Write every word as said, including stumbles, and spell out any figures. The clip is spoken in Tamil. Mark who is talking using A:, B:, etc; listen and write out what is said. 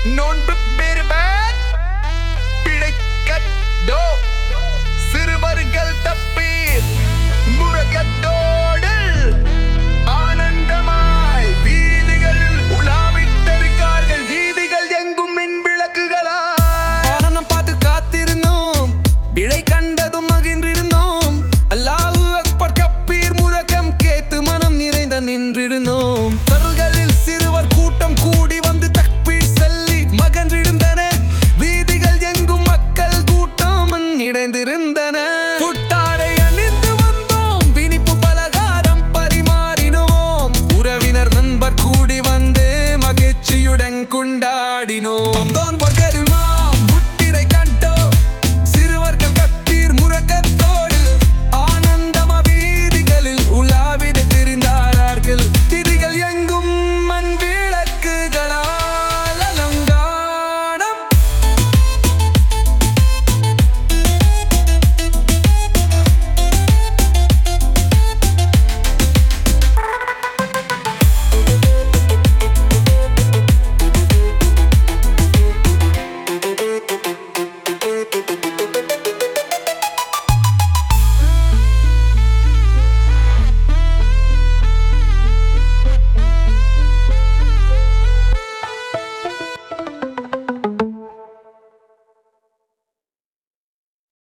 A: நோன்பு பெறுவர் பிழைக்கட்டோ சிறுவர்கள் தப்பீர் முரகத்தோடு ஆனந்தமாய் வீதிகளில் உலாவிட்டிருக்கார்கள். வீதிகள் எங்கும் மின் விளக்குகளாய்
B: ஆனந்தம் பார்த்து காத்திருந்தோம், பிழை கண்டதும் மகிழ்ந்திருந்தோம். அல்லாஹு அக்பர் கப்பீர் முழக்கம் கேட்டு மனம் நிறைந்த நின்றிருந்தோம். தெருகளில் சிறுவர் கூட்டம் கூடி வந்து தக்பீர் சொல்லி மகிழ்ந்திருந்தன. வீதிகள் எங்கும் மக்கள் கூட்டம் இணைந்திருந்தன. புத்தாடை அணிந்து வந்தோம், இனிப்பு பலகாரம் பரிமாறினோம். உறவினர் நண்பர் கூடி வந்து மகிழ்ச்சியுடன் கொண்டாடினோம். முத்திரை கண்டோம், சிறுவர்கள் கப்பீர் முழக்கத்தோடு ஆனந்தமா வீதிகளில் உலாவிட திரிந்தார்கள். திரிகள் எங்கும்